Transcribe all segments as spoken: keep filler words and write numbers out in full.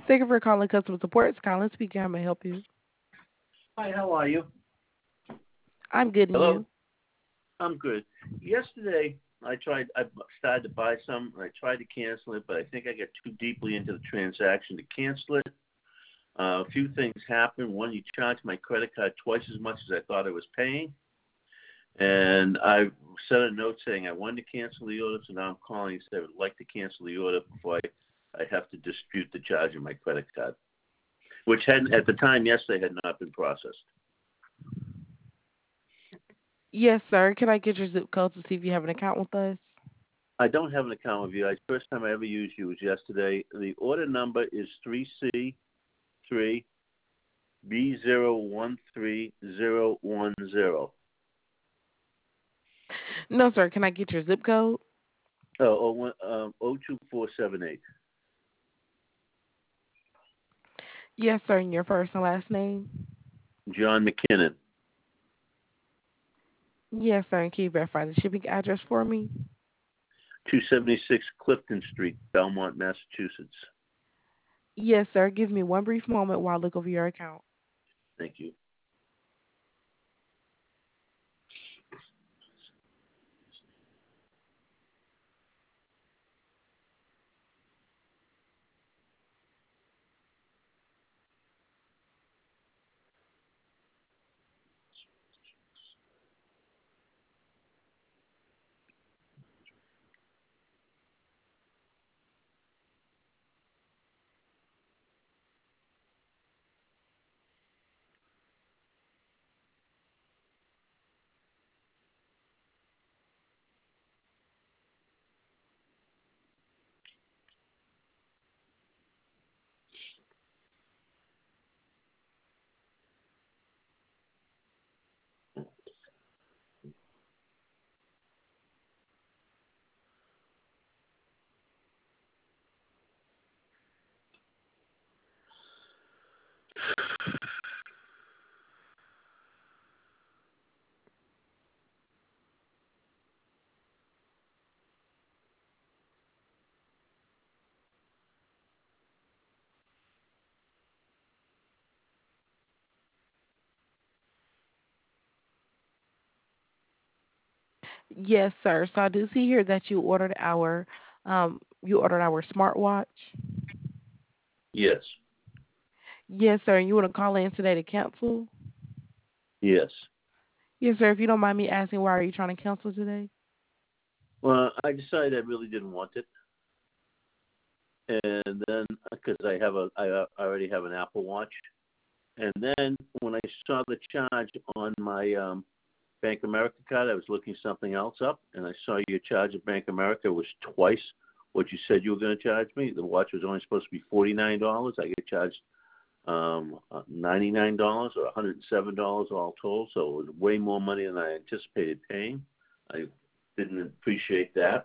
Thank you for calling customer support. Skyline speaking. How may I help you? Hi, how are you? I'm good, and Hello? you? I'm good. Yesterday, I tried, I started to buy some, and I tried to cancel it, but I think I got too deeply into the transaction to cancel it. Uh, a few things happened. One, you charged my credit card twice as much as I thought I was paying. And I sent a note saying I wanted to cancel the order, so now I'm calling and saying I would like to cancel the order before I, I have to dispute the charge of my credit card, which had at the time yesterday had not been processed. Yes, sir. Can I get your zip code to see if you have an account with us? I don't have an account with you. The first time I ever used you was yesterday. The order number is three C three B zero one three zero one zero. No, sir. Can I get your zip code? Oh, oh, one- um, oh two four seven eight. Yes, sir. And your first and last name? John McKinnon, Yes, sir. And can you verify the shipping address for me? two seventy-six Clifton Street, Belmont, Massachusetts. Yes, sir. Give me one brief moment while I look over your account. Thank you. Yes, sir. So I do see here that you ordered our um you ordered our smartwatch. Yes, Yes, sir. And you want to call in today to cancel? yes. Yes, sir. If you don't mind me asking, why are you trying to cancel today? Well, I decided I really didn't want it, and then because I have a, I uh, I already have an Apple Watch, and then when I saw the charge on my um, Bank America card, I was looking something else up, and I saw your charge at Bank America was twice what you said you were going to charge me. The watch was only supposed to be forty nine dollars. I get charged um, uh, ninety nine dollars or one hundred and seven dollars all told. So it was way more money than I anticipated paying. I didn't appreciate that.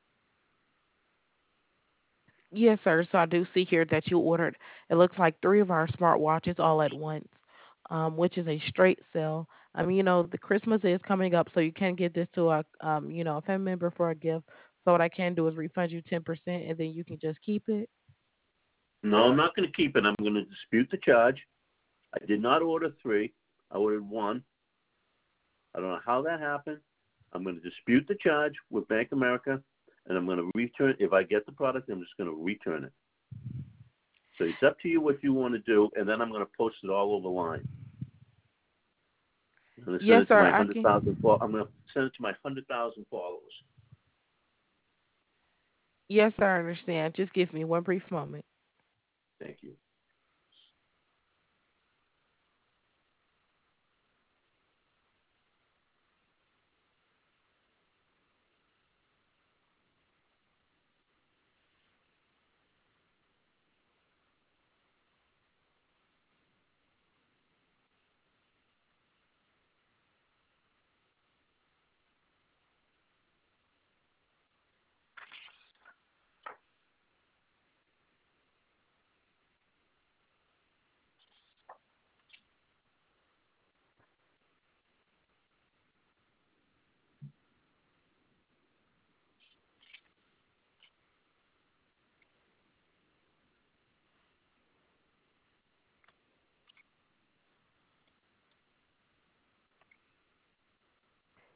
Yes, sir. So I do see here that you ordered, it looks like three of our smartwatches all at once, um, which is a straight sale. I mean, you know, the Christmas is coming up, so you can get this to a, um, you know, a family member for a gift. So what I can do is refund you ten percent, and then you can just keep it. No, I'm not going to keep it. I'm going to dispute the charge. I did not order three. I ordered one. I don't know how that happened. I'm going to dispute the charge with Bank America, and I'm going to return. If I get the product, I'm just going to return it. So it's up to you what you want to do, and then I'm going to post it all over line. I'm going to send Yes, it to sir. my I hundred thousand. can. I'm going to send it to my hundred thousand followers. Yes, sir. I understand. Just give me one brief moment. Thank you.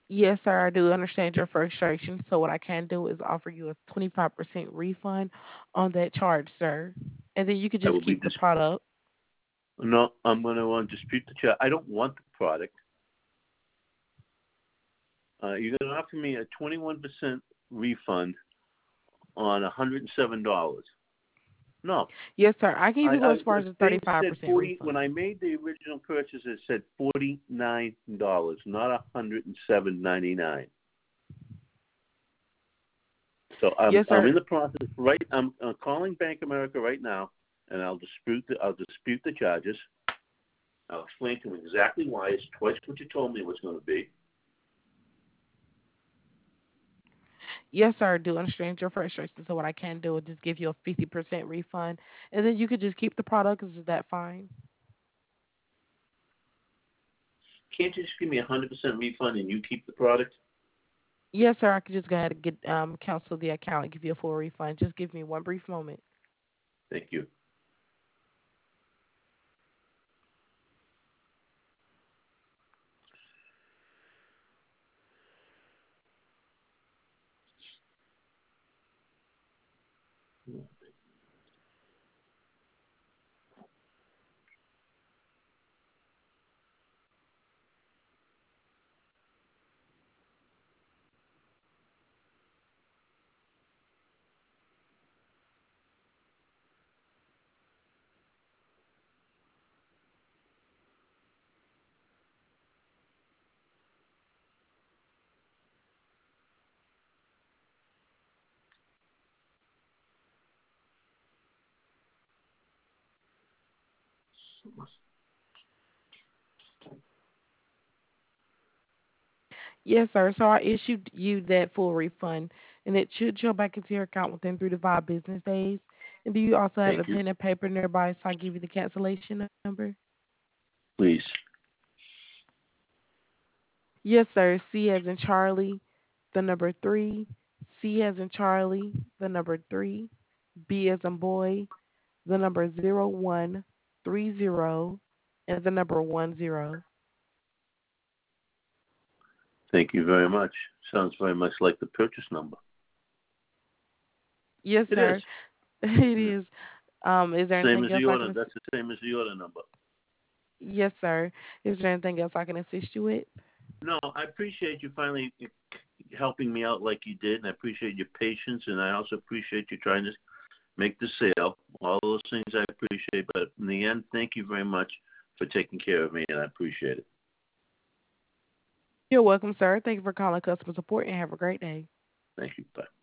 Yes, sir, I do understand your frustration. So what I can do is offer you a twenty-five percent refund on that charge, sir. And then you could I just will be keep the dis- product. no, I'm going to uh, dispute the charge. I don't want the product. Uh, you're going to offer me a twenty-one percent refund on one hundred seven dollars. No, Yes, sir. I can I, even go I as far the as a thing thirty-five said percent forty when refund. I made the original purchase. It said forty nine dollars, not one hundred seven ninety nine. So I'm Yes, I'm sir. in the process right. I'm uh, calling Bank of America right now, and I'll dispute the I'll dispute the charges. I'll explain to him exactly why it's twice what you told me it was going to be. Yes, sir. I do understand your frustration. So what I can do is just give you a fifty percent refund, and then you could just keep the product. Is that fine? Can't you just give me a hundred percent refund and you keep the product? Yes, sir. I could just go ahead and get um cancel the account and give you a full refund. Just give me one brief moment. Thank you. Yes, sir. So I issued you that full refund, and it should show back into your account within three to five business days. And do you also have a Thank you. pen and paper nearby so I can give you the cancellation number? Please. Yes, sir. C as in Charlie, the number three. C as in Charlie, the number three. B as in boy, the number zero one three zero, and the number one zero. Thank you very much. Sounds very much like the purchase number. Yes, It is. sir. It Yeah. is. Um, is there Same anything as else the I order. can? That's the same as the order number. Yes, sir. Is there anything else I can assist you with? No, I appreciate you finally helping me out like you did, and I appreciate your patience, and I also appreciate you trying to make the sale. All those things I appreciate, but in the end, thank you very much for taking care of me, and I appreciate it. You're welcome, sir. Thank you for calling customer support and have a great day. Thank you. Bye.